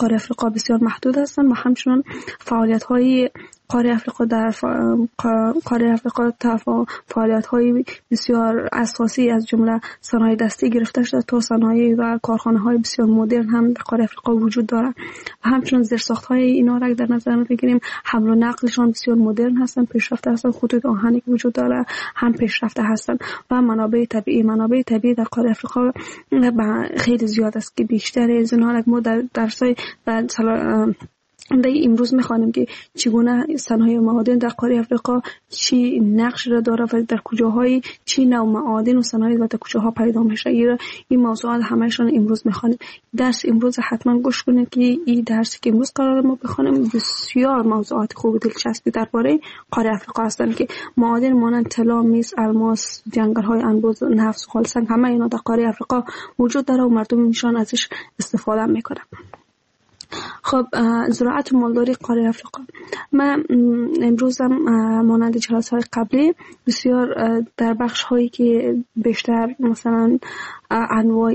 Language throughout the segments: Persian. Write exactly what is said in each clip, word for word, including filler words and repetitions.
قاره افریقا بسیار محدود هستند و همچنین فعالیت‌های قاره افریقا در قاره افریقا فعالیت‌های بسیار اساسی از جمله صنایع دستی گرفته شده تا صنایع و کارخانه‌های بسیار مدرن هم در قاره افریقا وجود دارد و همچنین زیرساخت‌های اینا را در نظر بگیریم حمل و نقلشان بسیار مدرن هستند، پیشرفته هستند. خطوط آهنی که وجود داره هم پیشرفته هستند و منابع طبیعی منابع طبیعی در قاره افریقا خیلی زیاد است که بیشتر از اینها ما در درس‌های و در امروز می‌خوانیم که چگونه صنایع معادن در قاره افریقا چی نقش را داره و در کجاهای چی نوع معادن و صنایع و در کجاها پیدا میشه. این موضوعات همه‌شون امروز می‌خوانیم. درس امروز حتما گوش کنید که این درسی که امروز قرار ما بخونیم بسیار موضوعات خوب و دلچسبی درباره قاره افریقا هستند که معادن مانند طلا، مس، الماس، جنگل‌های انبوه، نفت، خالصنگ همه اینا در قاره افریقا وجود داره و مردم ایشان ازش استفاده میکنن. خب زراعت و مالداری قاره افریقا، من امروز هم مانند جلسه‌های قبلی بسیار در بخش هایی که بیشتر مثلا انواع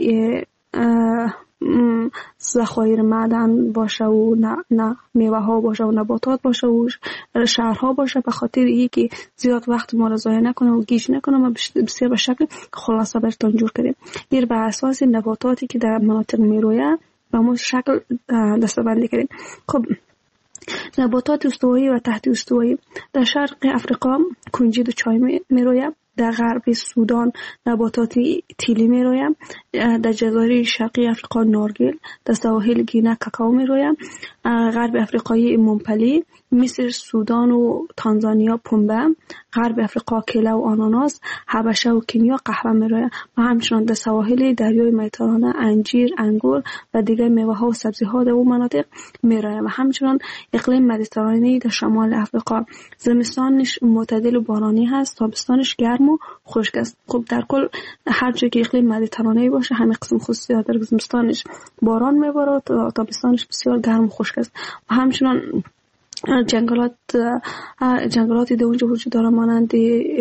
ذخایر معدن باشه و نه نه میوه ها باشه و نباتات باشه و شهرها باشه، به خاطر اینکه زیاد وقت ما را ضایع نکنه و گیج نکنه ما بسیار به شکل خلاصه براتون جور کردیم. این بر اساس نباتاتی که در مناطق میرویه با ما شکل دسته‌بندی کردیم. خب نباتات استوایی و تحت استوایی در شرق افریقا کنجد و چای میرویه، در غرب سودان نباتات تیلی میرویه، در جزایر شرقی افریقا نارگیل، در سواحل گینه کاکائو میرویه، غرب افریقای ممپلی، مصر، سودان و تانزانیا پنبه، غرب افریقا کیله و آناناس، حبشه و کنیا قهوه میرویه و همچنین در سواحل دریای مدیترانه انجیر، انگور و دیگر میوه ها و سبزی ها در اون مناطق میرویه و همچنین اقلیم مدیترانه‌ای در شمال افریقا زمستانش معتدل و بارانی هست، تابستانش گرم و خشک است. خب در کل هر جایی که اقلیم مدیترانه‌ای باشه همین قسم خصوصیات داره، زمستانش باران میباره و تابستانش بسیار گرم و خشک است و همچنین جنگلات جنگلاتی در اونجا وجود داره مانند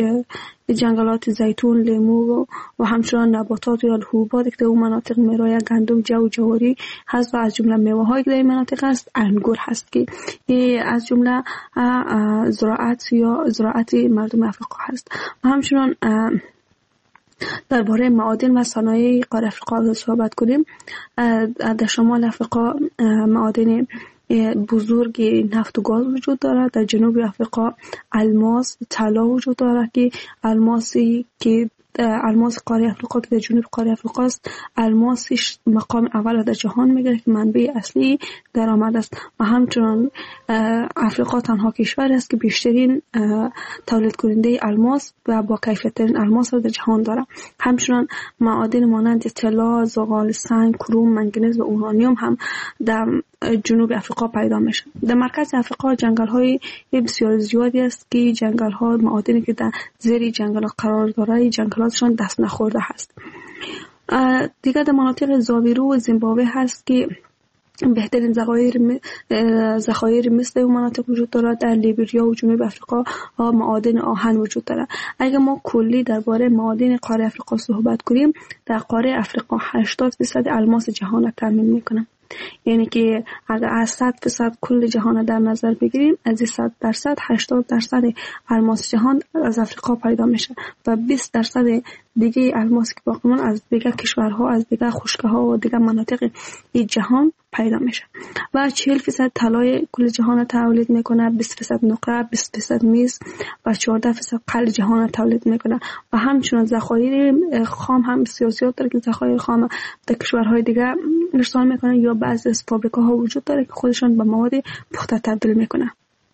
جنگلات زیتون، لیمو و همچنین نباتات یا حبوبات که در اون مناطق میرویه، گندم، جو، جواری هست و از جمله میوه هایی که در این مناطق هست انگور هست که از جمله زراعت یا زراعت مردم افریقا هست. و همچنین درباره معادن و صنایع قاره افریقا صحبت کنیم. در شمال افریقا معادن بزرگ نفت و گاز وجود دارد. در جنوب افریقا الماس، طلا وجود دارد که الماسی که الماس قاره افریقا که در جنوب قاره افریقا است، الماسش مقام اول در جهان میگیره که منبع اصلی درآمد است و همچنین افریقا تنها کشور است که بیشترین تولید کننده الماس و با کیفیت ترین الماس را در جهان داره. همچنین معادن مانند طلا، زغال سنگ، کروم، منگنز و اورانیوم هم در جنوب افریقا پیدا میشه. در مرکز افریقا جنگل های بسیار زیادی است که جنگل ها معادنی که در زیر جنگل قرار داره جنگلاتشان دست نخورده هست. دیگر در مناطق زاویرو و زیمبابوه هست که بهترین ذخایر ذخایر مثل اون مناطق وجود داره. در لیبریا و جنوب افریقا معادن آهن وجود داره. اگر ما کلی درباره معادن قاره افریقا صحبت کنیم، در قاره افریقا هشتاد درصد الماس جهان را تامین میکنه. یعنی که اگر از صد درصد کل جهان در نظر بگیریم، از صد درصد هشتاد درصد الماس جهان از افریقا پیدا میشه و بیست درصد دیگه الماس که باقی مونده از دیگه کشورها، از دیگه خشک‌ها و دیگه مناطق این جهان پیدا میشه. و چهل درصد طلای کل جهان تولید میکنه، بیست درصد نقره، بیست درصد مس و چهارده درصد قل جهان تولید میکنه و همچنین ذخایر خام هم بسیار زیاد داره که ذخایر خام در کشورهای دیگه ارسال میکنه یا بعضی از فابریکاها وجود داره که خودشون به مواد پخته تبدیل میکنه.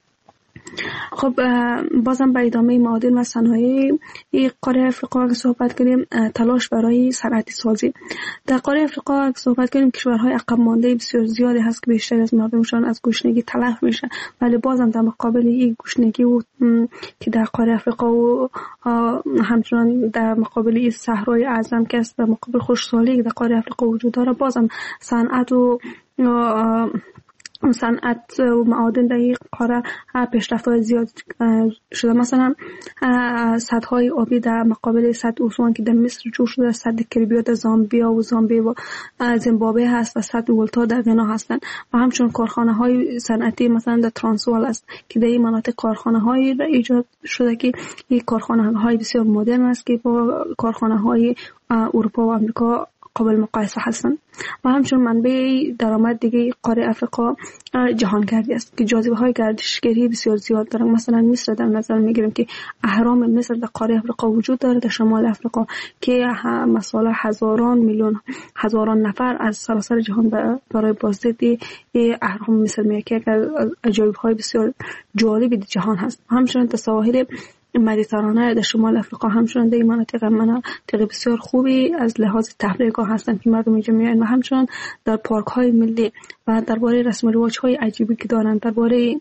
خب بازم به ادامه معادن و صنایع قاره افریقا اگه صحبت کنیم، تلاش برای صنعتی سازی در قاره افریقا اگه صحبت کنیم، کشورهای عقب مانده بسیار زیادی هست که بیشتر از مردمشان از گشنگی تلف میشه، ولی بازم در مقابل این گشنگی و که در قاره افریقا و همچنان در مقابل این صحرای اعظم که است، در مقابل خشکسالی که در قاره افریقا وجود داره، بازم صنعت و صنعت و معادن در این قاره پیشرفت زیاد شده. مثلا سدهای آبی در مقابل سد اوسوان که در مصر جور شده، سد کریبیا در زامبیا و زامبی و زیمبابوه هست و سد ولتا در غنا هستند. و همچنین کارخانه های صنعتی مثلا در ترانسوال است که در این مناطق کارخانه های ایجاد شده که این کارخانه های بسیار مدرن است که با کارخانه های اروپا و امریکا قابل مقایسه هستند. و همچنین منبع درآمد دیگه قاره افریقا جهانگردی است که جاذبه های گردشگری بسیار زیاد دارند. مثلا مصر در نظر میگیریم که اهرام مصر در قاره افریقا وجود داره، در شمال افریقا، که مثلا هزاران میلیون هزاران نفر از سراسر جهان برای بازدید اهرام مصر میاد که از عجایب های بسیار جالب جهان هست. همچنین در سواحل مدیترانه در شمال افریقا همچنان در این مناطق مناطق بسیار خوبی از لحاظ تفریحگاه هستند که مردم اینجا میان. و همچنان در پارک های ملی و درباره رسم و رواج های عجیبی که دارند، درباره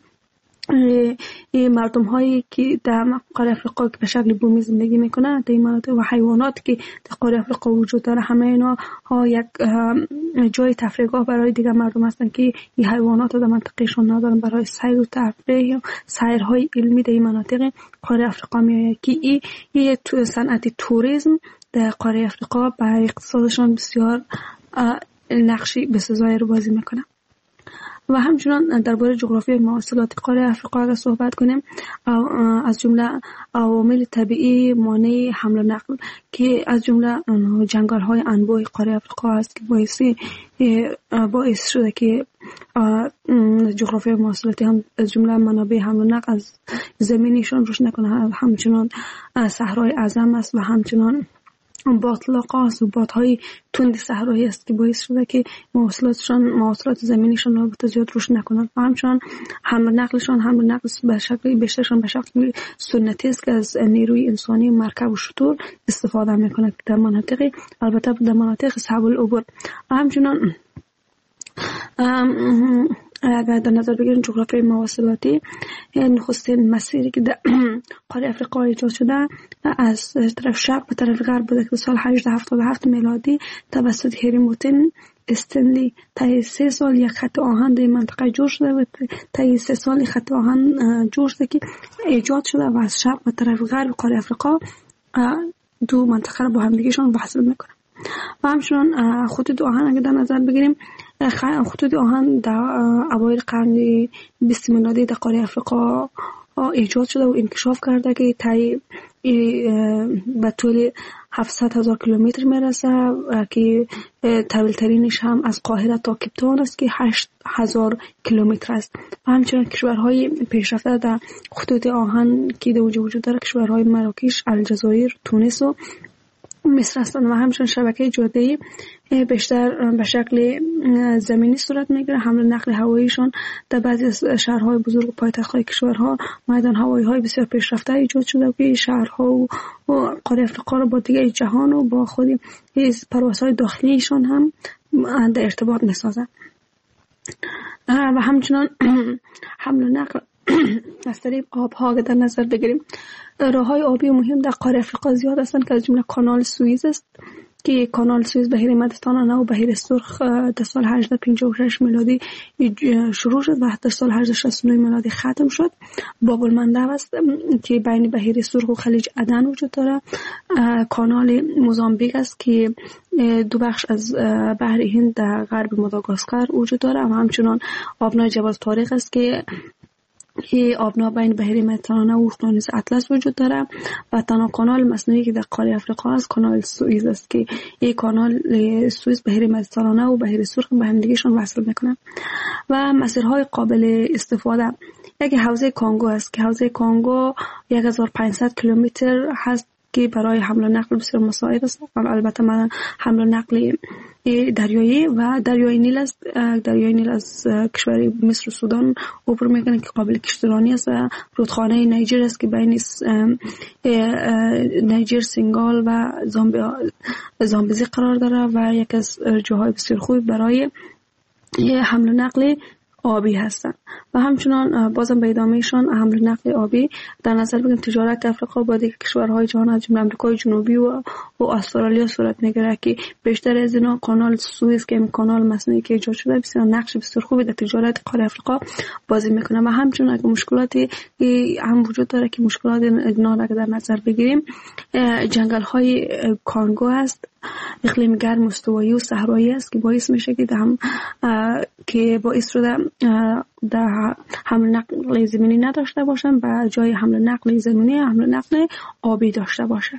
این مردم هایی که در قاره افریقا که به شکل بومی زندگی میکنن در این مناطق و حیوانات که در قاره افریقا وجود داره، همه اینا ها یک جای تفریحگاه برای دیگر مردم هستند که این حیوانات رو در منطقهشون ندارن. برای سیر و تفریح و سیرهای علمی در این مناطق قاره افریقا میآید که این این صنعت توریسم در قاره افریقا برای اقتصادشون بسیار نقشی بسزایی رو بازی میکنه. و همچنان درباره جغرافی مواصلات قاره افریقا اگر صحبت کنیم، از جمله عوامل طبیعی مانع حمل و نقل که از جمله جنگل های انبوه قاره افریقا است که باعثی باعث شده که جغرافی مواصلاتی هم از جمله منابع حمل و نقل از زمینیشون روش نکنه. همچنان صحرای اعظم است و همچنان باطلاق است و بادهای تند صحرایی است که باعث شده که مواصلاتشان مواصلات زمینیشان رو زیاد روش نکنند. و همچنان حمل و نقلشان حمل و نقل به شکل بیشترشان به شکل سنتی است که از نیروی انسانی مرکب و شتر استفاده میکنند در مناطق البته در مناطق صعب العبور. و همچنان اگر در نظر بگیریم جغرافی مواصلاتی، نخستین مسیری که در قاره افریقا ایجاد شده از طرف شرق به طرف غرب بوده که سال هجده هفتاد و هفت میلادی توسط هری موتن استنلی طی سه سال یک خط آهن در منطقه جور شده و طی سه سال خط آهن جور شده که ایجاد شده و از شرق به طرف غرب قاره افریقا دو منطقه رو با هم دیگه‌شون وصل میکنه. و همچنان خطوط آهن اگر در نظر بگیریم، خطوط آهن در اوایل قرن بیست میلادی در قاره افریقا ایجاد شده و انکشاف کرده که طی به طول هفتصد هزار کیلومتر میرسه که طویل ترینش هم از قاهره تا کیپتاون است که هشت هزار کیلومتر است. و همچنین کشورهای پیشرفته در خطوط آهن که در وجود داره کشورهای مراکش، الجزایر، تونس و مصر هستند. و همچنین شبکه جاده‌ای بیشتر به شکل زمینی صورت میگیره. حمل و نقل هواییشون در بعضی از شهرهای بزرگ و پایتخت‌های کشورها میدان هوایی های بسیار پیشرفته ایجاد شده که شهرها و قاره افریقا رو با دیگر جهان و با خود پروازهای داخلیشون هم در ارتباط میسازن. و همچنان حمل و نقل از طریق آب‌ها در نظر بگیریم، راه‌های آبی مهم در قاره افریقا زیاد هستند که از جمله کانال سوئیز است که کانال سوئیز بحیر مدیترانه و بحیر سرخ در سال هجده پنجاه و شش میلادی شروع شد و در سال هجده شصت و نه میلادی ختم شد. باب المندب است که بین بحیر سرخ و خلیج عدن وجود داره. کانال موزامبیک است که دو بخش از بحر هند در غرب ماداگاسکار وجود داره. و همچنان آبنای جبل طارق است که این آبنا بین بحیر مدیترانه و اقیانوس اطلس وجود داره. و تنها کانال مصنوعی که در قاره افریقا است کانال سوئیز است که این کانال سوئیز بحیر مدیترانه و بحیر سرخ به هم دیگه شون وصل میکنه. و مسیرهای قابل استفاده، یک حوزه کانگو است که حوزه کانگو یک هزار و پانصد کیلومتر هست که برای حمل و نقل بسیار مساعد است. البته من حمل و نقل دریایی و دریای نیل است. دریای نیل از کشور مصر و سودان عبور میکنه که قابل کشتیرانی است. رودخانه نیجر است که بین نیجر، سنگال و زامبیزی قرار داره و یک از جاهای بسیار خوب برای حمل و نقل آبی هستند و همچنان بازم به ادامهشان حمل و نقل آبی در نظر بگیریم. تجارت افریقا با دیگر کشورهای جهان از جمله آمریکای جنوبی و و استرالیا صورت میگیرد که بیشتر از اینا کانال سوئز که این کانال مصنوعی که ایجاد شده بسیار نقش بسیار خوبی در تجارت قاره افریقا بازی میکنه و همچنان اگه مشکلاتی هم وجود داره که مشکلات اینا را در نظر بگیریم، جنگل های کانگو است، اقلیم گرم استوایی و صحرایی است که باعث میشه که هم که باعث شده در حمل نقل زمینی نداشته باشن و جای حمل نقل زمینی حمل نقل آبی داشته باشه.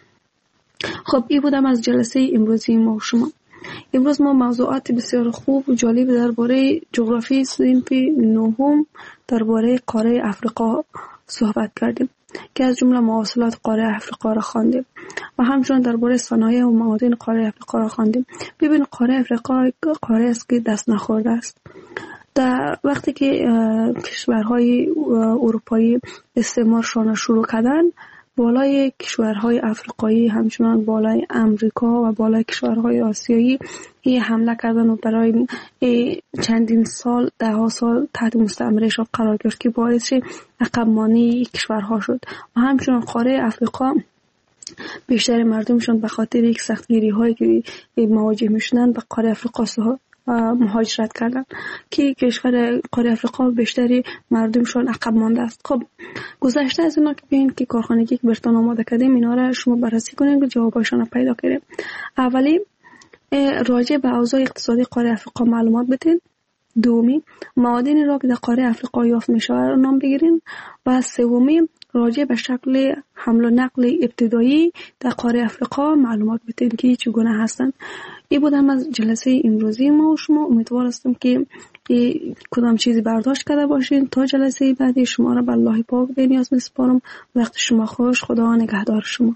خب این بودم از جلسه امروزی ما و شما. امروز ما موضوعات بسیار خوب و جالب درباره جغرافی صنف نهم درباره قاره افریقا صحبت کردیم که از جمله مواصلات قاره افریقا را خواندیم و همچنین درباره صنایع و معادن قاره افریقا را خواندیم. ببین قاره افریقا قاره است که دست نخورده است. در وقتی که کشورهای اروپایی استعمارشان را شروع کردن، بالای کشورهای افریقایی همچنان بالای امریکا و بالای کشورهای آسیایی این حمله کردن و برای چندین سال ده ها سال تحت مستعمرهشان قرار گرفت که باعث عقب مانی کشورها شد و همچنان قاره افریقا بیشتر مردمشون به خاطر یک سختگیری هایی که مواجه میشدن به قاره افریقا مهاجرت کردن که کشور قاره افریقا بیشتری مردمشون عقب مانده است. خب گذشته از اینا که ببین که کارخانگی که برتون آماده کردیم اینا را شما بررسی کنید و جواباشون رو پیدا کنید. اولی راجع به اوضاع اقتصادی قاره افریقا معلومات بدین. دومی معادن را که در قاره افریقا یافت میشه را نام بگیرین و سومی راجع به شکل حمل و نقل ابتدایی در قاره افریقا معلومات بدین که چگونه هستند. این بودم از جلسه امروزی ما و شما. امیدوار هستم که کدام چیزی برداشت کرده باشین. تا جلسه بعدی شما را به الله پاک به نیاز میسپارم. وقت شما خوش. خدا نگهدار شما.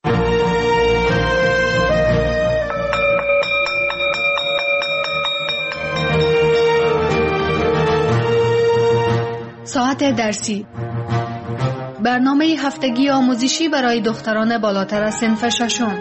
ساعت درسی، برنامه هفتگی آموزشی برای دختران بالاتر از صنف ششم.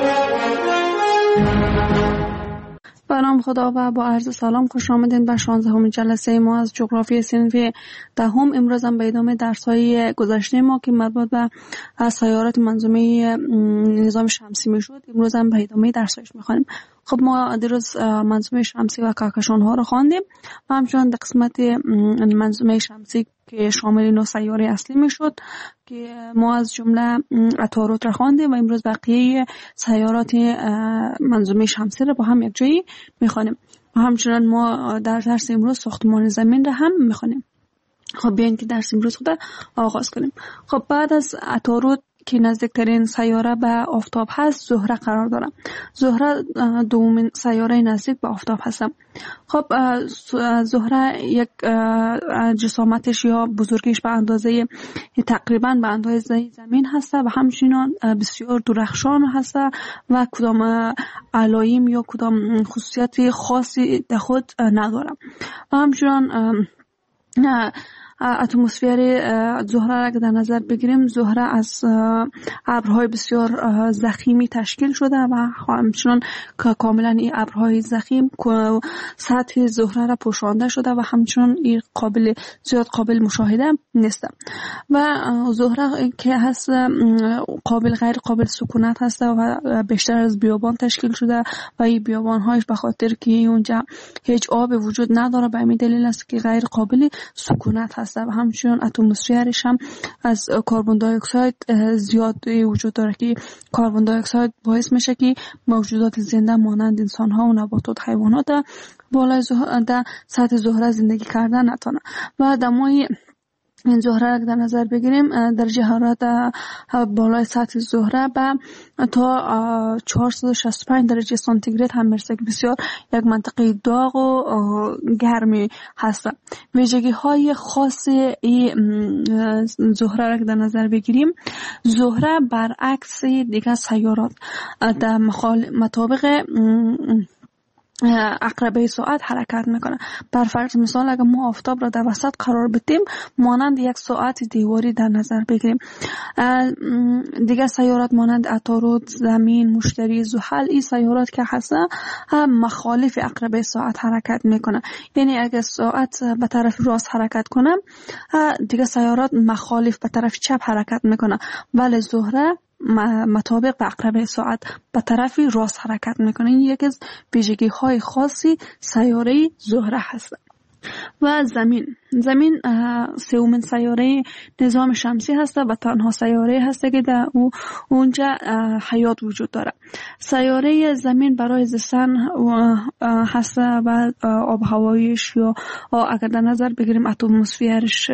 به نام خدا و با عرض سلام خوش آمدین به شانزدهمین جلسه ما از جغرافی صنف دهم. امروز هم به ادامه درس‌های گذشته ما که مربوط به سیارات منظومه نظام شمسی میشد، امروز هم به ادامه درسش میخوانیم. خب ما دیروز منظومه شمسی و کهکشان ها رو خواندیم و همچنان در قسمت منظومه شمسی که شامل نو سیاره اصلی میشد که ما از جمله عطارد را خواندیم و امروز بقیه سیارات منظومه شمسی را با هم یک جایی میخوانیم و همچنان ما در درس امروز ساختمان زمین را هم میخوانیم. خب بیاین که درس امروز خود آغاز کنیم. خب بعد از عطارد که نزدیکترین سیاره به آفتاب هست زهره قرار داره. زهره دومین سیاره نزدیک به آفتاب هست. خب زهره یک جسامتش یا بزرگیش به اندازه تقریبا به اندازه زمین هست و همچنین بسیار درخشان هست و کدام علائم یا کدام خصوصیت خاصی در خود نداره و همچنین اتمسفر زهره را که در نظر بگیریم، زهره از ابرهای بسیار ضخیمی تشکیل شده و همچنان کاملا این ابرهای ضخیم سطح زهره را پوشانده شده و همچنان این قابل زیاد قابل مشاهده نیست و زهره که هست قابل غیر قابل سکونت هست و بیشتر از بیابان تشکیل شده و این بیابان هایش به خاطر که اونجا هیچ آب وجود نداره به همین دلیل است که غیر قابل سکونت هست و همچنین اتمسفرش هم از کربن دی اکساید زیاد وجود داره که کربن دی اکساید باعث میشه که موجودات زنده مانند انسان ها و نباتات حیوانات بالای در سطح زهره زندگی کردن نتونه و دمای این زهره را در نظر بگیریم درجه حرارت بالای سطح زهره به تا چهارصد و شصت و پنج درجه سانتیگراد هم میرسه که بسیار یک منطقه داغ و گرمی هست. ویژگی های خاص این زهره را در نظر بگیریم، زهره برعکس دیگر سیارات در مطابق عقربه ساعت حرکت میکنه. بر فرض مثال اگر ما آفتاب را در وسط قرار بدیم مانند یک ساعت دیواری در نظر بگیریم. دیگه سیارات مانند عطارد، زمین، مشتری، زحل، این سیارات که هستن هم مخالف عقربه ساعت حرکت میکنه. یعنی اگر ساعت به طرف راست حرکت کنه دیگه سیارات مخالف به طرف چپ حرکت میکنه، ولی زهره مطابق به عقربه ساعت به طرف راست حرکت میکنه. این یکی از ویژگی های خاصی سیاره زهره هست. و زمین زمین سومین سیاره نظام شمسی هست و تنها سیاره هست که در اونجا حیات وجود داره. سیاره زمین برای زیستن هست و آب هوایش یا اگر در نظر بگیریم اتمسفرش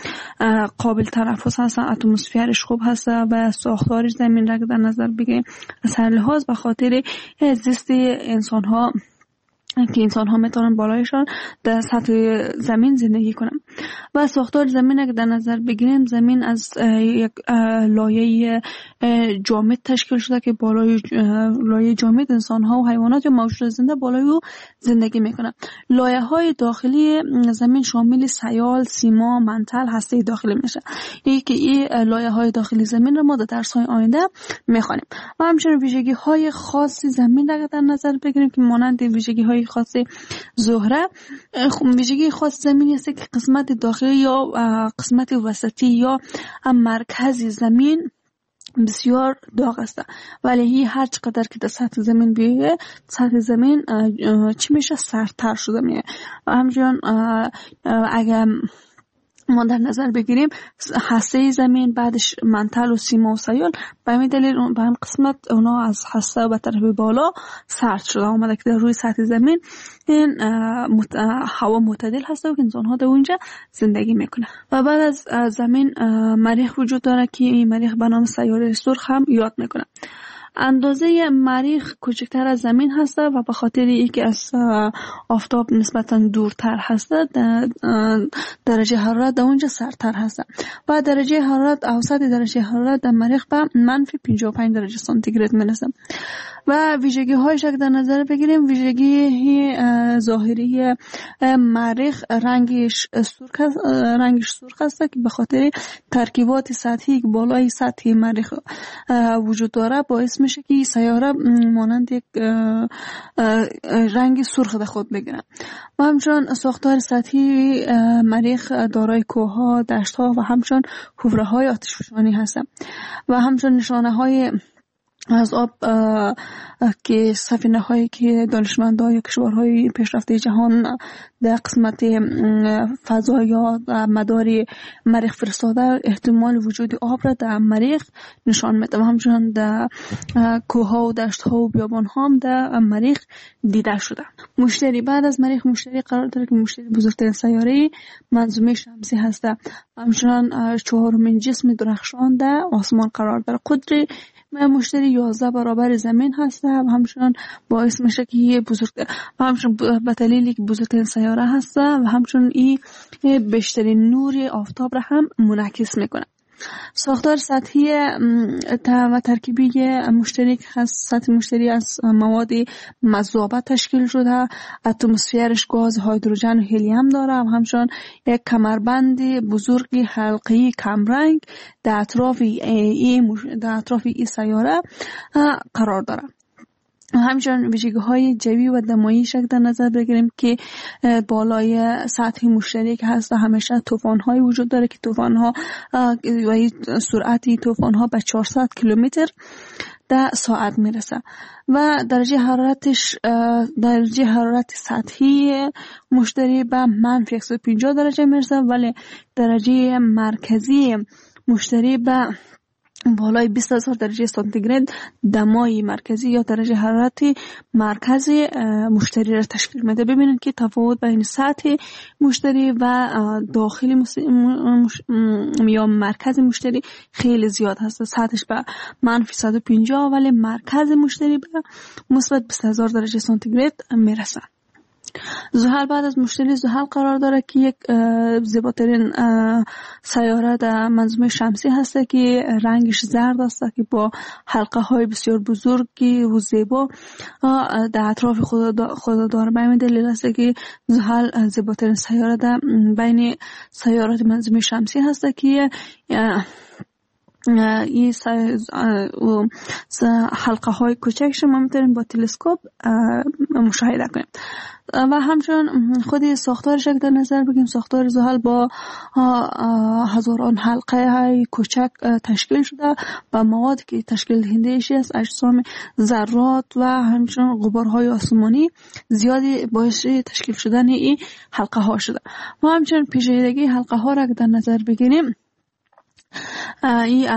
قابل تنفس هست، اتمسفرش خوب هست و ساختار زمین را در نظر بگیریم از هر لحاظ به خاطر زیست انسان ها که انسان ها میتونن بالایشان در سطح زمین زندگی کنن. و ساختار زمین اگر در نظر بگیریم زمین از یک لایه جامد تشکیل شده که بالای لایه جامد انسان ها و حیوانات یا موجودات زنده بالای او زندگی میکنن. لایه های داخلی زمین شامل سیال، سیما، منتل، هسته داخلی میشه. یکی که این لایه های داخلی زمین رو ما در درس های آینده میخوانیم. و همچنین ویژگی های خاص زمین اگر در نظر بگیریم که مانند ویژگی های خاص زهره، ویژگی خاص زمین است که قسمت داخلی یا قسمت وسطی یا مرکز زمین بسیار داغ است، ولی هی هر چقدر که در سطح زمین بیایه سطح زمین چی میشه؟ سردتر شده میه. و همچنین اگر ما در نظر بگیریم هسته زمین بعدش منتل و سیما و سیال به همین دلیل به هم قسمت اونا از هسته و به طرف بالا سرد شده آمده که در روی سطح زمین این مت... هوا معتدل هسته و که انسان ها در اونجا زندگی میکنه. و بعد از زمین مریخ وجود داره که این مریخ به نام سیاره سرخ هم یاد میکنه. اندازه مریخ کوچکتر از زمین هست و به خاطر اینکه از آفتاب نسبتا دورتر هست درجه حرارت در اونجا سردتر هست و درجه حرارت اوسط درجه حرارت در مریخ به منفی پنجاه و پنج درجه سانتیگراد میرسه. و ویژگی هایش اگر در نظر بگیریم ویژگی ظاهری مریخ رنگش سرخ است رنگش سرخ است که به خاطر ترکیبات سطحی که بالای سطح مریخ وجود داره باعث میشه که سیاره مانند یک رنگ سرخ در خود بگیره. و همچنین ساختار سطحی مریخ دارای کوه‌ها، دشت‌ها و همچنین حفره‌های آتشفشانی هست. و همچنین نشانه‌های از آب که سفینه هایی که دانشمندان یا کشورهای پیشرفته جهان در قسمت فضا یا مدار مریخ فرستاده احتمال وجود آب را در مریخ نشان میده. و همچنین در کوه ها و دشت ها و بیابان ها هم در مریخ دیده شده. مشتری بعد از مریخ مشتری قرار داره که مشتری بزرگترین سیاره منظومه شمسی هسته. همچنین چهارمین جسم درخشان در آسمان قرار داره. قدر مشتری یازده برابر زمین هست و همچنان باعث میشه که یه بزرگ و همچنان به دلیلی که بزرگترین سیاره هست و همچنان این بیشترین نور آفتاب را هم منعکس میکنه. ساختار سطحی و ترکیبی مشتری هست. سطح مشتری از مواد مذابه تشکیل شده، اتمسفرش گاز هیدروژن و هلیوم داره و همچنان یک کمربند بزرگی حلقه‌ای کمرنگ در اطراف این در اطراف این سیاره قرار داره. همچنین ویژگی های جوی و دمایی شک در نظر بگیریم که بالای سطح مشترک هست و همیشه طوفان های وجود داره که طوفان ها و سرعت طوفان ها به چهارصد کیلومتر در ساعت میرسه. و درجه حرارتش درجه حرارت سطحی مشتری به منفی صد و پنجاه درجه میرسه، ولی درجه مرکزی مشتری به بالای بیست هزار درجه سانتیگراد دمای مرکزی یا درجه حرارت مرکزی مشتری را تشکیل میده. ببینید که تفاوت بین سطح مشتری و داخل مش... یا مرکز مشتری خیلی زیاد هست. سطحش به منفی صد و پنجاه ولی مرکز مشتری به مثبت بیست هزار درجه سانتیگراد میرسه. زحل بعد از مشتری زحل قرار داره که یک زیباترین سیاره در منظومه شمسی هسته که رنگش زرد است که با حلقه های بسیار بزرگی و زیبا در اطراف خود داره. به همین دلیل است که زحل زیباترین سیاره در بین سیارات منظومه شمسی هسته که این حلقه های کوچکش ما میتونیم با تلسکوپ مشاهده کنیم. و همچنین خود ساختارش اگر در نظر بگیم، ساختار زحل با هزاران حلقه های کوچک تشکیل شده و مواد که تشکیل دهنده‌اش است اجسام ذرات و همچنین غبارهای آسمانی زیادی باعث تشکیل شدن این حلقه ها شده. و همچنین پیچیدگی حلقه ها را اگر در نظر بگیریم، این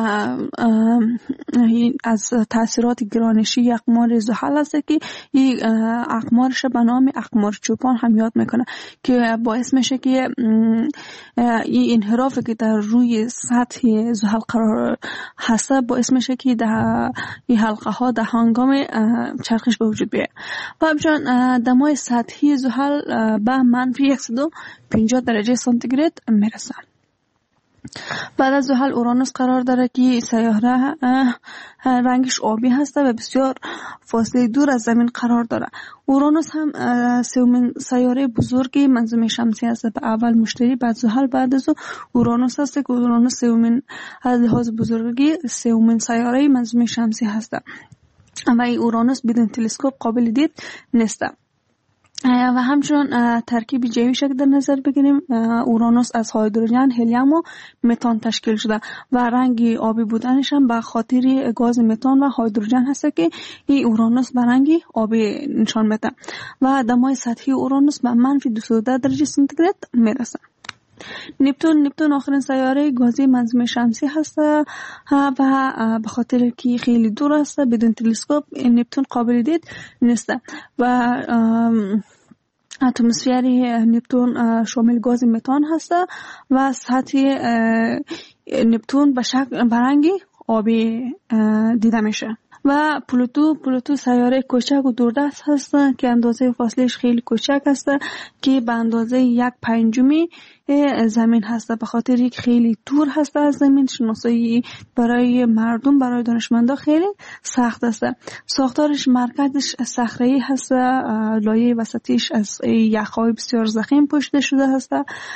از تاثیرات گرانشی اقمار زحل است که این اقمارش به نام اقمار چوپان هم یاد میکنه که باعث میشه که این انحرافی که در روی سطح زحل قرار هست باعث میشه که در این حلقه ها در هنگام چرخش به وجود بیاید. و همچنین دمای سطحی زحل به منفی صد و پنجاه درجه سانتیگراد میرسه. بعد از زحل اورانوس قرار داره که سیاره رنگش آبی هسته و بسیار فاصله دور از زمین قرار داره. اورانوس هم سومین سیاره بزرگی منظومه شمسی هست. به اول مشتری، بعد زحل، بعد از اورانوس هست که اورانوس سومین از لحاظ بزرگی سومین سیاره منظومه شمسی هست. اما این اورانوس بدون تلسکوپ قابل دید نیست. و همچنین ترکیب جویش در نظر بگیریم، اورانوس از هیدروژن، هلیوم و متان تشکیل شده و رنگ آبی بودنش هم به خاطر گاز متان و هیدروژن هست که این اورانوس به رنگ آبی نشان میده. و دمای سطحی اورانوس به منفی دویست و ده درجه سانتیگراد میرسه. نپتون نپتون آخرین سیاره گازی منظومه شمسی هست و به خاطر که خیلی دور است بدون تلسکوپ نپتون قابل دید نیست. و اتمسفر نپتون شامل گاز متان هست و سطح نپتون به شکل برنگی آبی دیده میشه. و پلوتو پلوتو سیاره کوچک و دوردست هست که اندازه فاصلهش خیلی کوچک هست که به اندازه یک پنجمی زمین هست. به خاطر یک خیلی دور هست از زمین، شناسایی برای مردم، برای دانشمندا خیلی سخت است. ساختارش مرکزش صخره‌ای هست، لایه وسطیش از یخ‌های بسیار ضخیم پوشیده شده هست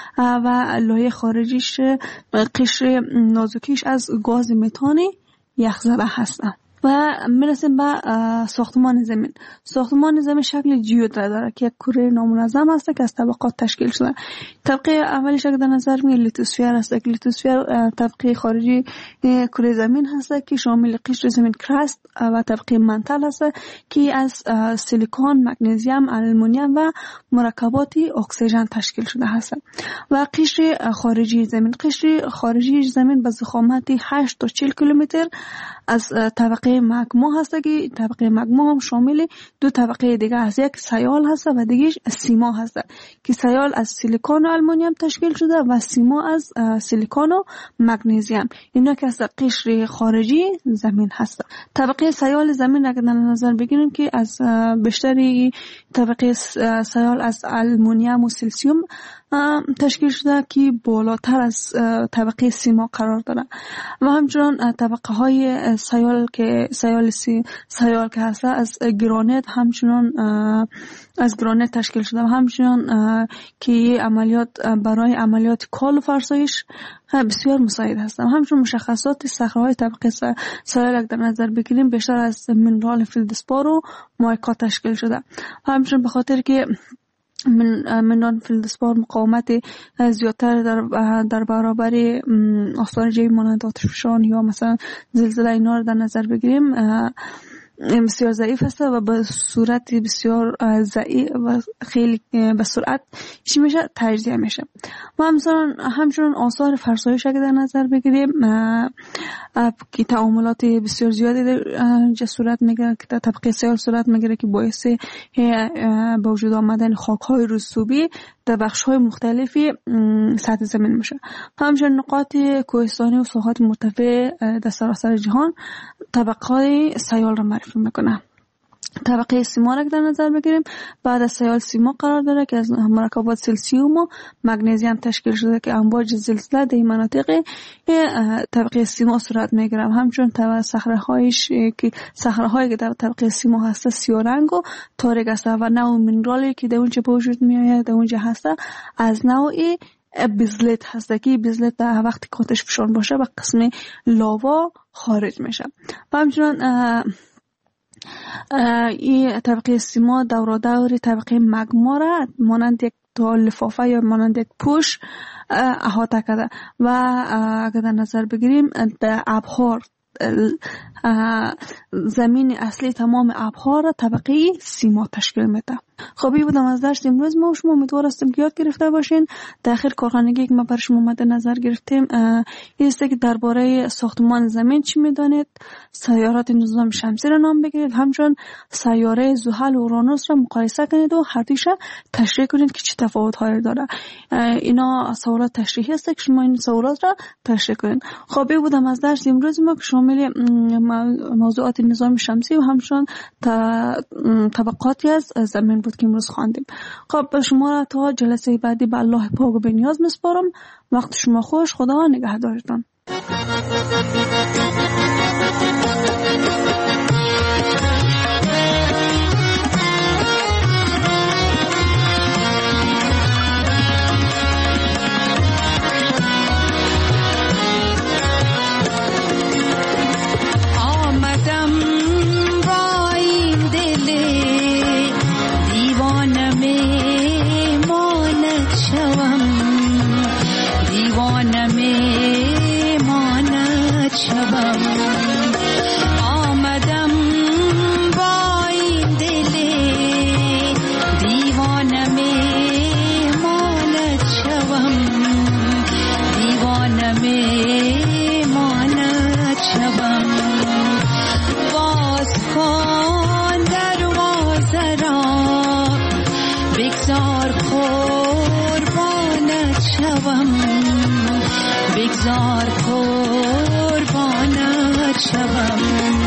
و لایه خارجیش قشر نازکیش از گاز متانی یخزده هست. و میرسیم به ساختمان زمین. ساختمان زمین شکل جیودرا داره که یک کره نامنظم هست که از طبقات تشکیل شده. طبقه اولیش اگر در نظر میگیریم لیتوسفر هست که لیتوسفر طبقه خارجی کره زمین هست که شامل قشر زمین کرست و طبقه منتل هست که از سیلیکون، مگنیزیم، آلومینیوم و مرکبات اکسیژن تشکیل شده هست. و قشر خارجی زمین قشر خارجی زمین به ضخامت هشت تا چهل کیلومتر از طبقه مگما هست که طبقه مگما هم شامل دو طبقه دیگه هست، یک سیال هست و دیگه سیما هست که سیال از سیلیکون و آلومینیوم تشکیل شده و سیما از سیلیکون و مگنیزیم. اینا که از قشر خارجی زمین هست. طبقه سیال زمین اگر در نظر بگیریم که از بیشتری طبقه سیال از آلومینیوم و سلسیوم تشکیل شده که بالاتر از طبقه سیما قرار داره. و همچنین طبقه های سیال که سیال سی سیال که هست از گرانیت همچنین از گرانیت تشکیل شده و همچنین که عملیات برای عملیات کال و فرسایش بسیار مساعد هستند. همچنین مشخصات صخره‌های طبقه سیال در نظر بگیریم بیشتر از منرال فلدسپار و مایکا تشکیل شده. همچنین به خاطر که من منان فلدسپار مقاومت زیادتر در در برابر آثار جوی مانند آتش فشان یا مثلا زلزله اینا رو در نظر بگیریم بسیار ضعیف هست و به صورت بسیار ضعیف و خیلی به سرعت چی میشه تجزیه میشه. و همچنین همچنین آثار فرسایش اگه در نظر بگیریم که تعاملات بسیار زیادی در صورت میگیره که در طبقه سیال صورت میگیره که باعث به وجود آمدن خاک‌های رسوبی در بخش‌های مختلفی سطح زمین میشه. همچنین نقاط کوهستانی و ساحات مرتفع در سراسر جهان طبقه‌های سیال را معرفی میکنه. طبقه سیما را در نظر بگیریم، بعد از سیال سیما قرار داره که از مرکبات سلسیوم و مگنیزیم تشکیل شده که امواج زلزله در این مناطق طبقه سیما صورت میگیره. همچنین صخره هایش که صخره هایی که در طبقه سیما هسته سیاه رنگ و تاریک است و نوع مینرالی که در اونجا به وجود میآید در اونجا هسته از نوع بیزلیت هسته که بیزلیت در وقتی که آتش فشان باشه و قسم لاوا خارج میشه. و همچنین این طبقه سیما دورا دوری طبقه مگما را مانند یک تا لفافه یا مانند یک پوش احاطه کرده و اگر در نظر بگیریم در ابحار زمین اصلی تمام ابحار را طبقه سیما تشکیل میده. خب این بودم از درس امروز ما. شما امیدوار هستم که یاد گرفته باشین. در آخر کارخانگی که ما بر شما مد نظر گرفتیم این است که درباره ساختمان زمین چی میدانید، سیارات نظام شمسی را نام بگیرید، همچنین سیاره زحل و اورانوس را مقایسه کنید و هر دویش تشریح کنید که چه تفاوت هایی داره. اینا سوالات تشریحی است که شما این سوالات را تشریح کنید. خب این بودم از درس امروز ما که شامل موضوعات نظام شمسی و همچنین طبقاتی از زمین بود که امروز خواندیم. خب شما را تا جلسه بعدی به الله پاک و به نیاز میسپارم. وقت شما خوش. خدا نگهدارتان. بگذار قربانت شوم.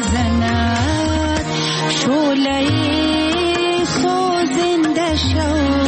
بزند شعله سوزنده شو